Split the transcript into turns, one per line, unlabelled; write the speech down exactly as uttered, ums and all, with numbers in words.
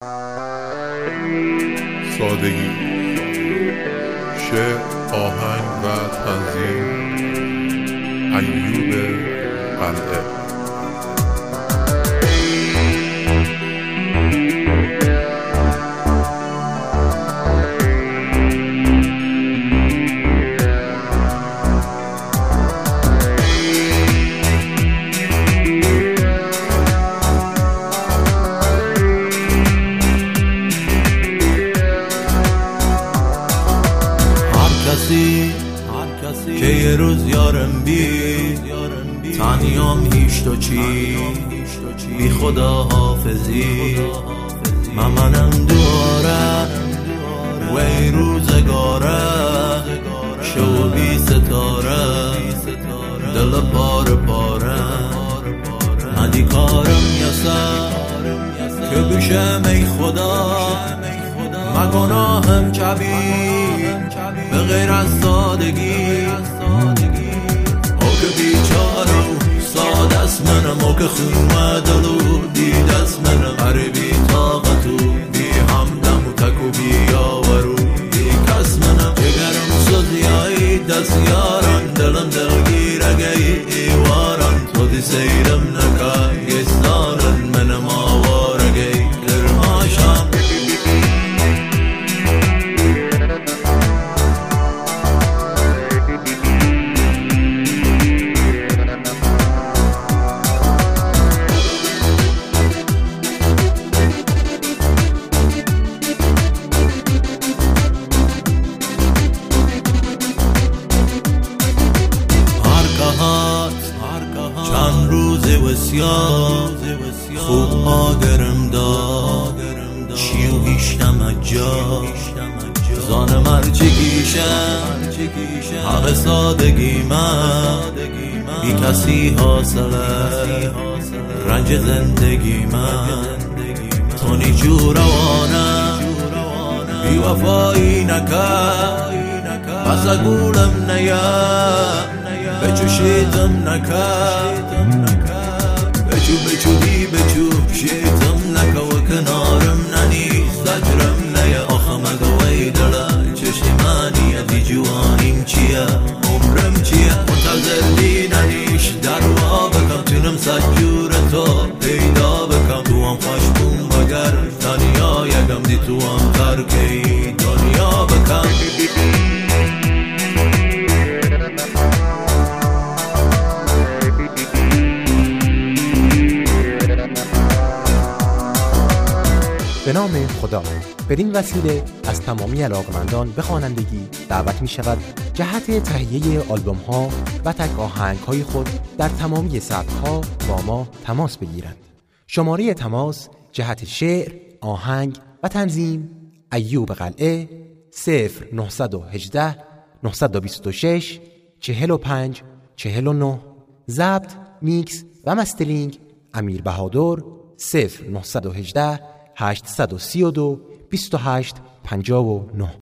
سادگی، شعر، آهنگ و تنظیم ایوب قلعه.
که یه روز یارم بی تنیام هیچ تو چی بی خدا حافظی ممنم دواره و این روزگاره شو بی ستاره دل پار پاره ندی کارم یسه که بشم ای خدا ما گناهم کبیر به غیر از سادگی او که بیچاره و ساده است منم او که خون دلو دید است منم هر بی طاقت و بی همدم و تک و بی یاور و بی کس منم جگرم سوزیایی دست یاران دلم دلگیر اگه ایواران تو دی سیرم نکا گستانن منم آوار اگه درماشم چند روز وسیار خوب آگرم داد چیو هیشتم اجا زان مرچگیشم حق سادگی من بی کسی حاصله رنج زندگی من تو نیجو روانم بی وفایی نکر پس اگولم نیم بچو شیطم نکر بچو بچو دی بچو شیطم نکر و کنارم ننی زجرم نیا آخم اگوی دلا چشمانی دی جوانیم چیه عمرم چیه منتظر دی ننیش دروا بکم تونم سجور تو پیدا بکم تو هم خوشبون بگر دنیا یکم دی تو هم ترکی دنیا بکم
به نام خدا. بدین وسیله از تمامی علاقمندان به خوانندگی دعوت می شود جهت تهیه آلبوم ها و تک آهنگ های خود در تمامی سبک ها با ما تماس بگیرند. شماره تماس جهت شعر، آهنگ و تنظیم ایوب قلعه صفر نه یک هشت نه دو شش چهل و پنج چهل و نه. ضبط، میکس و مسترینگ امیر بهادر صفر نه یک هشت هشت سه دو دو بیست و هشت پنجاه و نه.